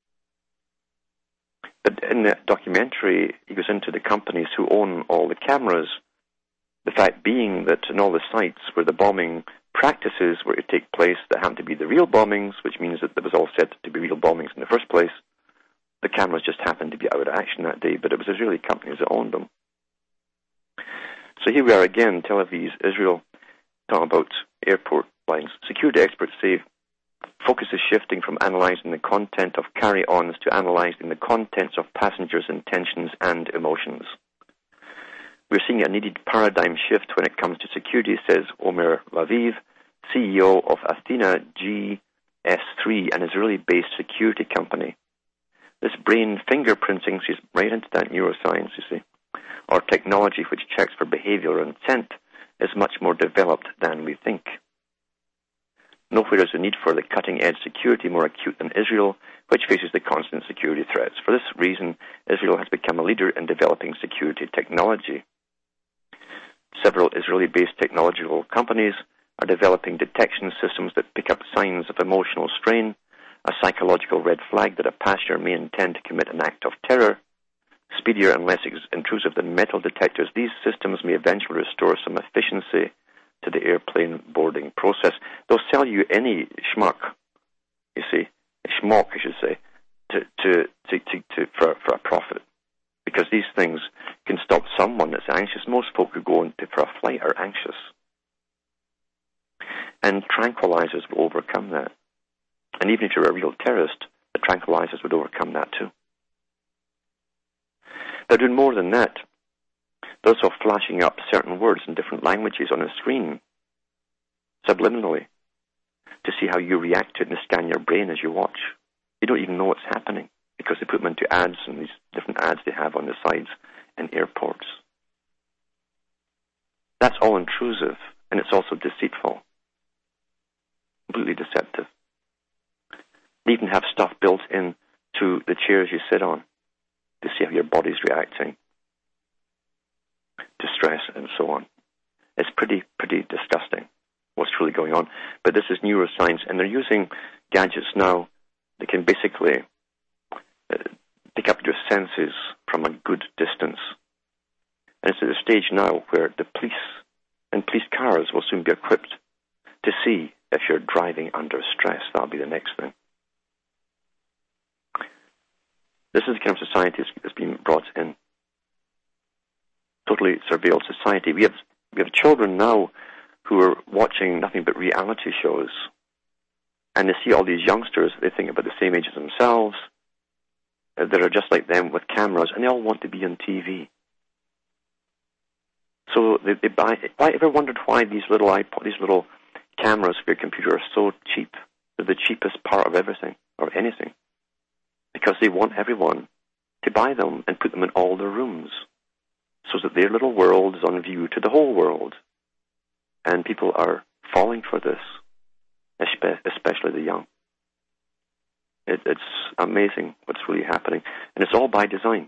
B: But in the documentary, he goes into the companies who own all the cameras, the fact being that in all the sites where the bombing practices were to take place that happened to be the real bombings, which means that it was all said to be real bombings in the first place. The cameras just happened to be out of action that day, but it was Israeli companies that owned them. So here we are again, Tel Aviv, Israel, talking about airport lines. Security experts say focus is shifting from analyzing the content of carry-ons to analyzing the contents of passengers' intentions and emotions. We're seeing a needed paradigm shift when it comes to security, says Omer Laviv, C E O of Athena G S three, an Israeli-based security company. This brain fingerprinting, she's right into that neuroscience, you see, or technology which checks for behavioral intent, is much more developed than we think. Nowhere is the need for the cutting-edge security more acute than Israel, which faces the constant security threats. For this reason, Israel has become a leader in developing security technology. Several Israeli-based technological companies are developing detection systems that pick up signs of emotional strain, a psychological red flag that a passenger may intend to commit an act of terror. Speedier and less intrusive than metal detectors, these systems may eventually restore some efficiency to the airplane boarding process. They'll sell you any schmuck, you see, a schmuck, I should say, to, to, to, to, to for, for a profit. Because these things can stop someone that's anxious. Most folk who go into for a flight are anxious. And tranquilizers will overcome that. And even if you're a real terrorist, the tranquilizers would overcome that too. They're doing more than that. They're also flashing up certain words in different languages on a screen, subliminally, to see how you react to it and scan your brain as you watch. You don't even know what's happening because they put them into ads and these different ads they have on the sides in airports. That's all intrusive, and it's also deceitful, completely deceptive. They even have stuff built in to the chairs you sit on to see how your body's reacting to stress and so on. It's pretty, pretty disgusting what's really going on. But this is neuroscience, and they're using gadgets now that can basically uh, pick up your senses from a good distance. And it's at the stage now where the police and police cars will soon be equipped to see if you're driving under stress. That'll be the next thing. This is the kind of society that's been brought in. Totally surveilled society. We have we have children now who are watching nothing but reality shows, and they see all these youngsters. They think about the same age as themselves, uh, that are just like them with cameras, and they all want to be on T V. So they, they buy. Why ever wondered why these little iPod, these little cameras for your computer are so cheap? They're the cheapest part of everything or anything, because they want everyone to buy them and put them in all their rooms, so that their little world is on view to the whole world. And people are falling for this, especially the young. It, it's amazing what's really happening. And it's all by design.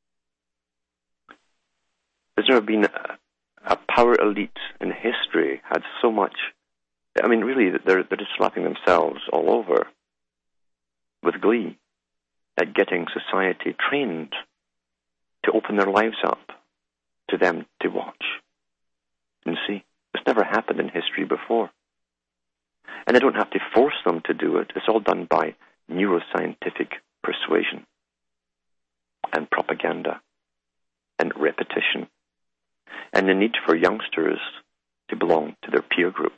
B: There's never been a, a power elite in history had so much. I mean, really, they're, they're just slapping themselves all over with glee at getting society trained to open their lives up to them to watch and see. This never happened in history before. And they don't have to force them to do it. It's all done by neuroscientific persuasion and propaganda and repetition and the need for youngsters to belong to their peer group.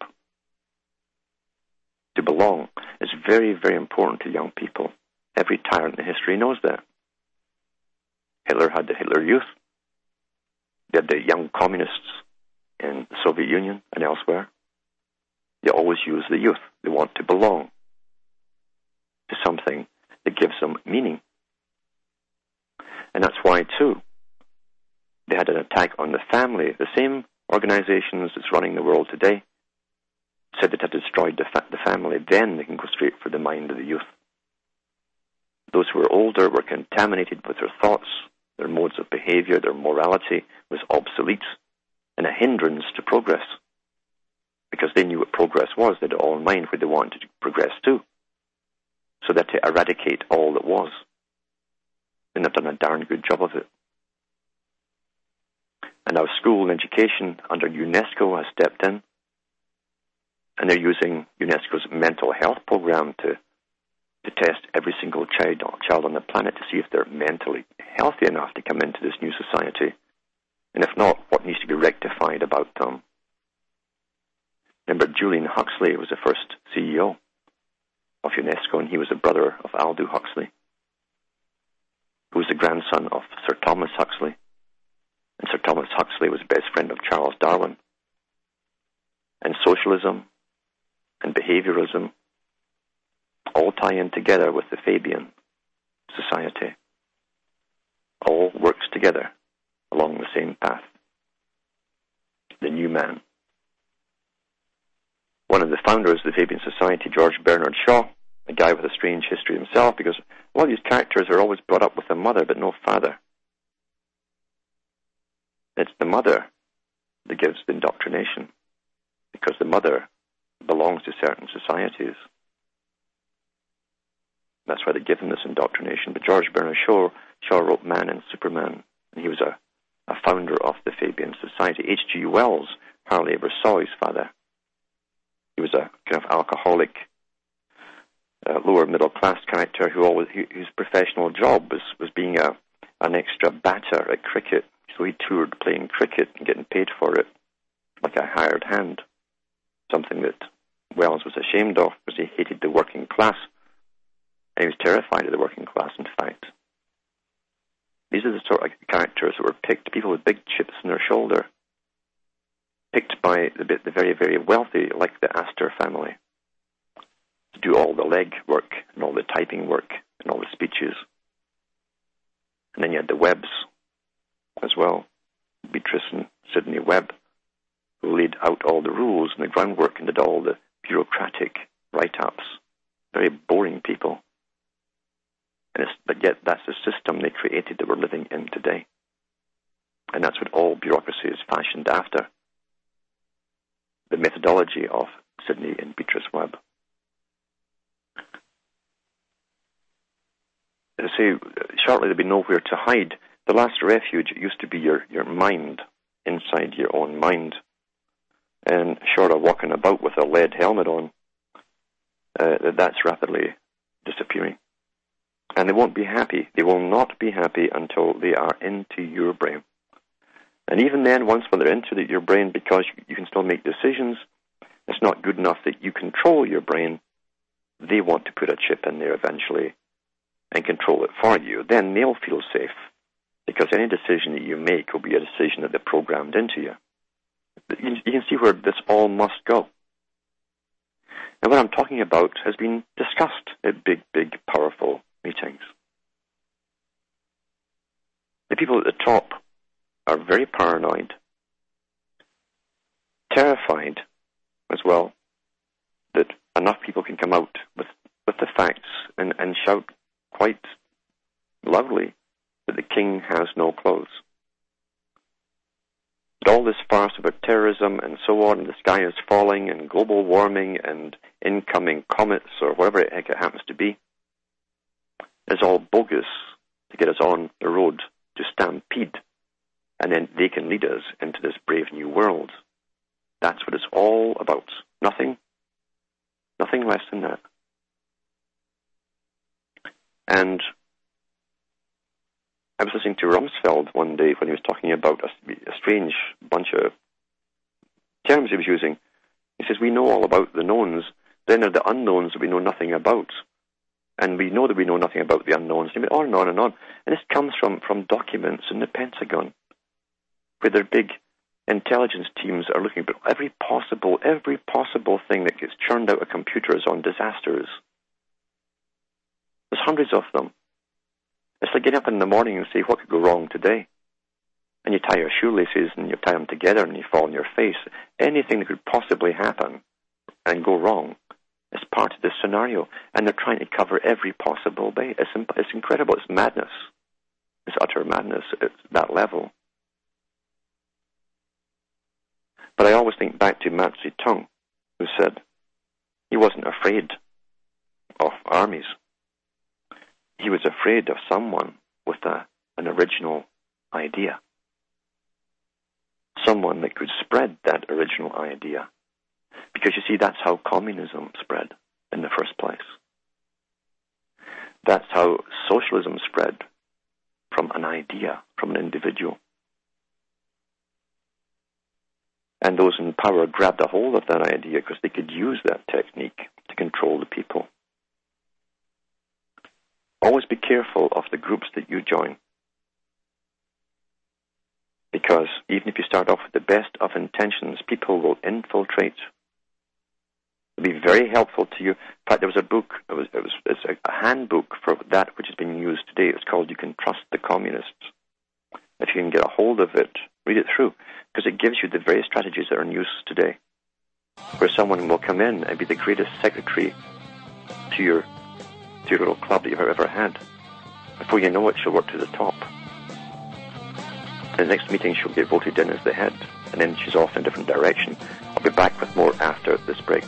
B: To belong is very, very important to young people. Every tyrant in history knows that. Hitler had the Hitler Youth. They had the young communists in the Soviet Union and elsewhere. They always use the youth. They want to belong to something that gives them meaning. And that's why, too, they had an attack on the family. The same organizations that's running the world today said that had destroyed the, fa- the family, then they can go straight for the mind of the youth. Those who were older were contaminated with their thoughts, their modes of behavior, their morality was obsolete and a hindrance to progress. Because they knew what progress was. They had it all in mind where they wanted to progress to. So that to eradicate all that was. And they've done a darn good job of it. And our school and education under UNESCO has stepped in. And they're using UNESCO's mental health program to to test every single child, child on the planet to see if they're mentally healthy enough to come into this new society. And if not, what needs to be rectified about them. Remember, Julian Huxley was the first C E O of UNESCO, and he was the brother of Aldous Huxley, who was the grandson of Sir Thomas Huxley. And Sir Thomas Huxley was the best friend of Charles Darwin. And socialism and behaviorism all tie in together with the Fabian Society. All works together along the same path. The new man. One of the founders of the Fabian Society, George Bernard Shaw, a guy with a strange history himself, because a lot of these characters are always brought up with a mother but no father. It's the mother that gives the indoctrination, because the mother belongs to certain societies. That's why they give him this indoctrination. But George Bernard Shaw, Shaw wrote Man and Superman, and he was a, a founder of the Fabian Society. H G Wells hardly ever saw his father. He was a kind of alcoholic, uh, lower middle class character who always he, his professional job was, was being a an extra batter at cricket. So he toured playing cricket and getting paid for it, like a hired hand. Something that Wells was ashamed of, because he hated the working class. And he was terrified of the working class, in fact. These are the sort of characters that were picked, people with big chips on their shoulder, picked by the, the very, very wealthy, like the Astor family, to do all the leg work and all the typing work and all the speeches. And then you had the Webbs as well, Beatrice and Sidney Webb, who laid out all the rules and the groundwork and did all the bureaucratic write-ups. Very boring people. And it's, but yet that's the system they created that we're living in today. And that's what all bureaucracy is fashioned after. The methodology of Sidney and Beatrice Webb. As I say, shortly there'll be nowhere to hide. The last refuge used to be your, your mind, inside your own mind. And short of walking about with a lead helmet on, uh, that's rapidly disappearing. And they won't be happy. They will not be happy until they are into your brain. And even then, once when they're into the, your brain, because you, you can still make decisions, it's not good enough that you control your brain. They want to put a chip in there eventually and control it for you. Then they'll feel safe, because any decision that you make will be a decision that they're programmed into you. You, you can see where this all must go. And what I'm talking about has been discussed at big, big, powerful meetings. The people at the top are very paranoid, terrified as well, that enough people can come out with, with the facts and, and shout quite loudly that the king has no clothes. But all this farce about terrorism and so on, and the sky is falling, and global warming, and incoming comets, or whatever the heck it happens to be, is all bogus to get us on the road to stampede. And then they can lead us into this brave new world. That's what it's all about. Nothing, nothing less than that. And I was listening to Rumsfeld one day when he was talking about a, a strange bunch of terms he was using. He says, we know all about the knowns, then there are the unknowns that we know nothing about. And we know that we know nothing about the unknowns. And he went on and on and on. And this comes from, from documents in the Pentagon, where their big intelligence teams are looking at every possible, every possible thing that gets churned out of computers on disasters. There's hundreds of them. It's like getting up in the morning and say, what could go wrong today? And you tie your shoelaces and you tie them together and you fall on your face. Anything that could possibly happen and go wrong is part of this scenario. And they're trying to cover every possible way. It's, it's incredible. It's madness. It's utter madness at that level. But I always think back to Mao Zedong, who said he wasn't afraid of armies. He was afraid of someone with a, an original idea. Someone that could spread that original idea. Because you see, that's how communism spread in the first place. That's how socialism spread from an idea, from an individual. And those in power grabbed a hold of that idea because they could use that technique to control the people. Always be careful of the groups that you join. Because even if you start off with the best of intentions, people will infiltrate. It'll be very helpful to you. In fact, there was a book, it was, it was it's a, a handbook for that which is being used today. It's called You Can Trust the Communists. If you can get a hold of it, read it through, because it gives you the very strategies that are in use today, where someone will come in and be the greatest secretary to your, to your little club that you've ever had. Before you know it, she'll work to the top. In the next meeting, she'll get voted in as the head, and then she's off in a different direction. I'll be back with more after this break.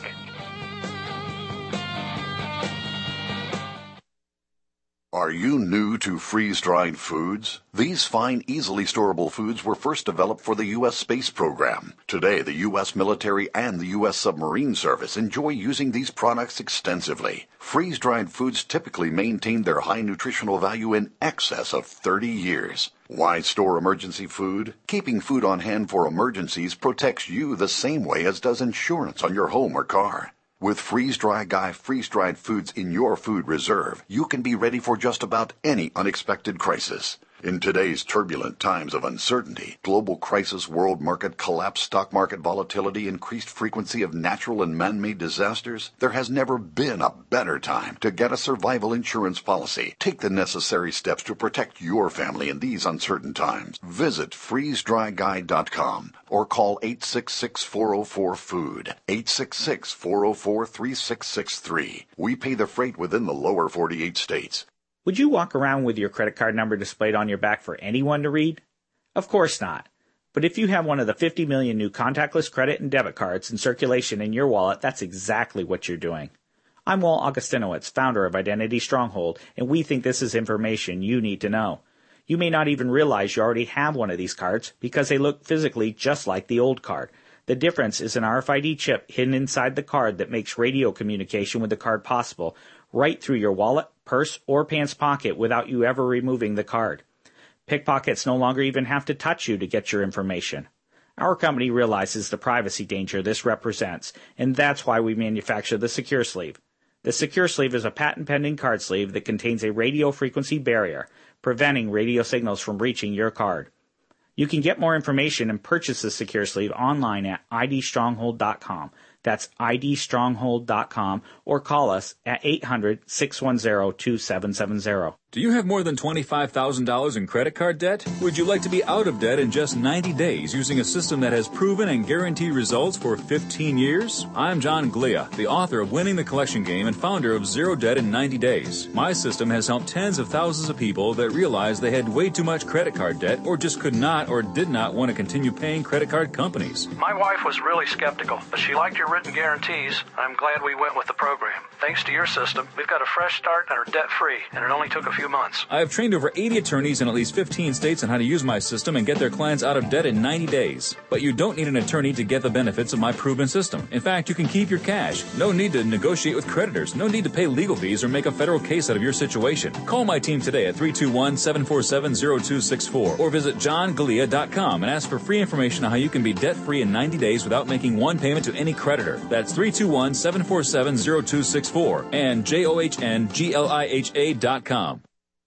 H: Are you new to freeze-dried foods? These fine, easily storable foods were first developed for the U S space program. Today, the U S military and the U S submarine service enjoy using these products extensively. Freeze-dried foods typically maintain their high nutritional value in excess of thirty years. Why store emergency food? Keeping food on hand for emergencies protects you the same way as does insurance on your home or car. With Freeze-Dry Guy freeze-dried foods in your food reserve, you can be ready for just about any unexpected crisis. In today's turbulent times of uncertainty, global crisis, world market collapse, stock market volatility, increased frequency of natural and man-made disasters, there has never been a better time to get a survival insurance policy. Take the necessary steps to protect your family in these uncertain times. Visit freeze dry guy dot com or call eight six six, four oh four, food, eight six six, four oh four, three six six three. We pay the freight within the lower forty-eight states.
I: Would you walk around with your credit card number displayed on your back for anyone to read? Of course not. But if you have one of the fifty million new contactless credit and debit cards in circulation in your wallet, that's exactly what you're doing. I'm Walt Augustinowitz, founder of Identity Stronghold, and we think this is information you need to know. You may not even realize you already have one of these cards because they look physically just like the old card. The difference is an R F I D chip hidden inside the card that makes radio communication with the card possible right through your wallet, purse, or pants pocket without you ever removing the card. Pickpockets no longer even have to touch you to get your information. Our company realizes the privacy danger this represents, and that's why we manufacture the Secure Sleeve. The Secure Sleeve is a patent-pending card sleeve that contains a radio frequency barrier, preventing radio signals from reaching your card. You can get more information and purchase the Secure Sleeve online at I D stronghold dot com. That's I D stronghold dot com, or call us at eight hundred, six one zero, two seven seven zero.
D: Do you have more than twenty-five thousand dollars in credit card debt? Would you like to be out of debt in just ninety days using a system that has proven and guaranteed results for fifteen years? I'm John Glia, the author of Winning the Collection Game and founder of Zero Debt in ninety days. My system has helped tens of thousands of people that realized they had way too much credit card debt or just could not or did not want to continue paying credit card companies.
E: My wife was really skeptical, but she liked your written guarantees. I'm glad we went with the program. Thanks to your system, we've got a fresh start and are debt-free, and it only took a few months.
D: I have trained over eighty attorneys in at least fifteen states on how to use my system and get their clients out of debt in ninety days. But you don't need an attorney to get the benefits of my proven system. In fact, you can keep your cash. No need to negotiate with creditors. No need to pay legal fees or make a federal case out of your situation. Call my team today at three two one, seven four seven, zero two six four or visit john glia dot com and ask for free information on how you can be debt-free in ninety days without making one payment to any creditor. That's three two one, seven four seven, zero two six four and J O H N G L I H A dot com.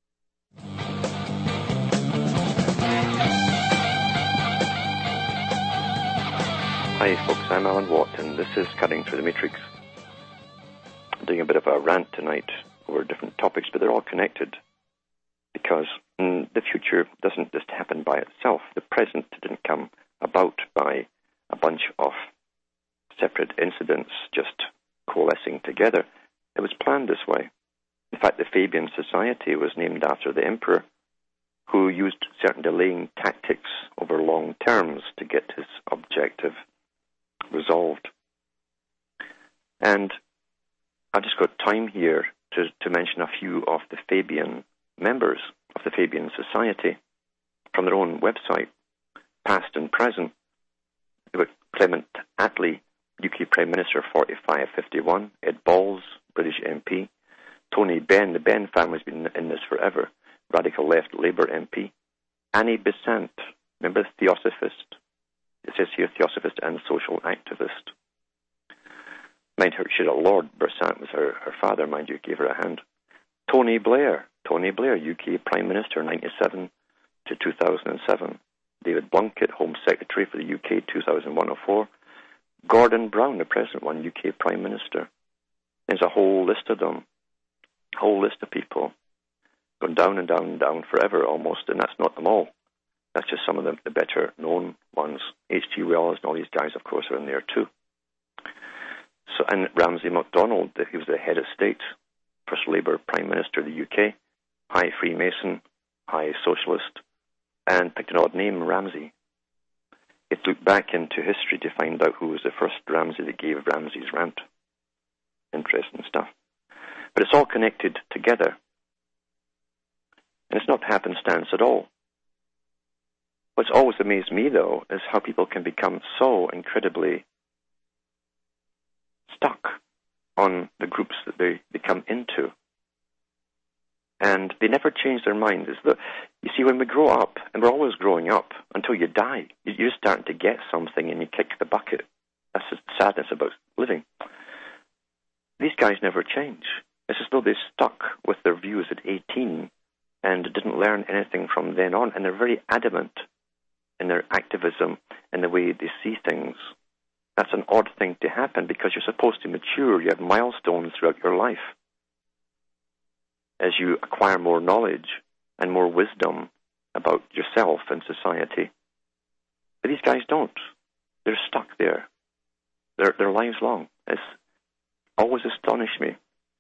B: Hi folks, I'm Alan Watt and this is Cutting Through the Matrix. I'm doing a bit of a rant tonight over different topics, but they're all connected because mm, the future doesn't just happen by itself. The present didn't come about by a bunch of separate incidents just coalescing together. It was planned this way. In fact, the Fabian Society was named after the emperor, who used certain delaying tactics over long terms to get his objective resolved. And I've just got time here to, to mention a few of the Fabian members of the Fabian Society from their own website, past and present. You've got Clement Attlee, U K Prime Minister, forty-five fifty-one. Ed Balls, British M P. Tony Benn, the Benn family's been in this forever, radical left Labour M P. Annie Besant, remember the Theosophist? It says here Theosophist and social activist. Mind her, she had a Lord Besant was her, her father, mind you, gave her a hand. Tony Blair, Tony Blair, U K Prime Minister, ninety-seven to two thousand seven. David Blunkett, Home Secretary for the U K, two thousand one to four. Gordon Brown, the present one, U K Prime Minister. There's a whole list of them, whole list of people, going down and down and down forever almost, and that's not them all. That's just some of the, the better known ones. H G Wells and all these guys, of course, are in there too. So, and Ramsay MacDonald, he was the head of state, first Labour Prime Minister of the U K, high Freemason, high socialist, and picked an odd name, Ramsay. It looked back into history to find out who was the first Ramsay that gave Ramsay's rant. Interesting stuff. But it's all connected together. And it's not happenstance at all. What's always amazed me, though, is how people can become so incredibly stuck on the groups that they, they come into. And they never change their minds. It's the, you see, when we grow up, and we're always growing up until you die, you're starting to get something and you kick the bucket. That's the sadness about living. These guys never change. It's as though they stuck with their views at eighteen and didn't learn anything from then on. And they're very adamant in their activism and the way they see things. That's an odd thing to happen because you're supposed to mature. You have milestones throughout your life as you acquire more knowledge and more wisdom about yourself and society. But these guys don't. They're stuck there. Their, their lives long. It's always astonished me.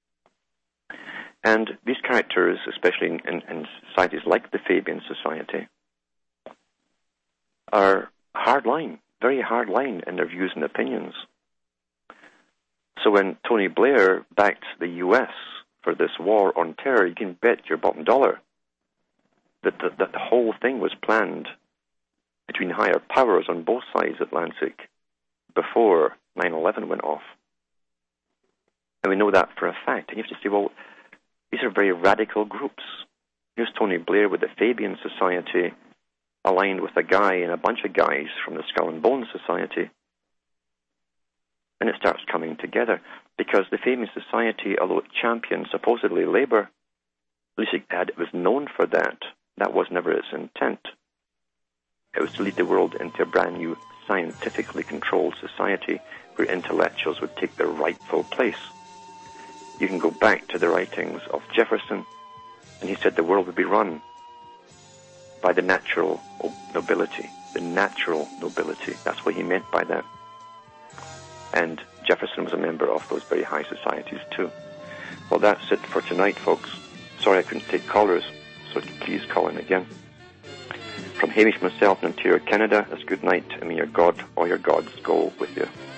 B: And these characters, especially in, in, in societies like the Fabian Society, are hard line, very hard line in their views and opinions. So when Tony Blair backed the U S for this war on terror, you can bet your bottom dollar that the, that the whole thing was planned between higher powers on both sides of the Atlantic before nine eleven went off. And we know that for a fact. And you have to say, well, these are very radical groups. Here's Tony Blair with the Fabian Society aligned with a guy and a bunch of guys from the Skull and Bones Society. And it starts coming together because the Fabian Society, although it championed supposedly Labour, at least it, had, it was known for that. That was never its intent. It was to lead the world into a brand new scientifically controlled society where intellectuals would take their rightful place. You can go back to the writings of Jefferson, and he said the world would be run by the natural nobility. The natural nobility. That's what he meant by that. And Jefferson was a member of those very high societies too. Well, that's it for tonight, folks. Sorry I couldn't take callers, so please call in again. From Hamish myself in Ontario, Canada, it's good night, and may your God or your gods go with you.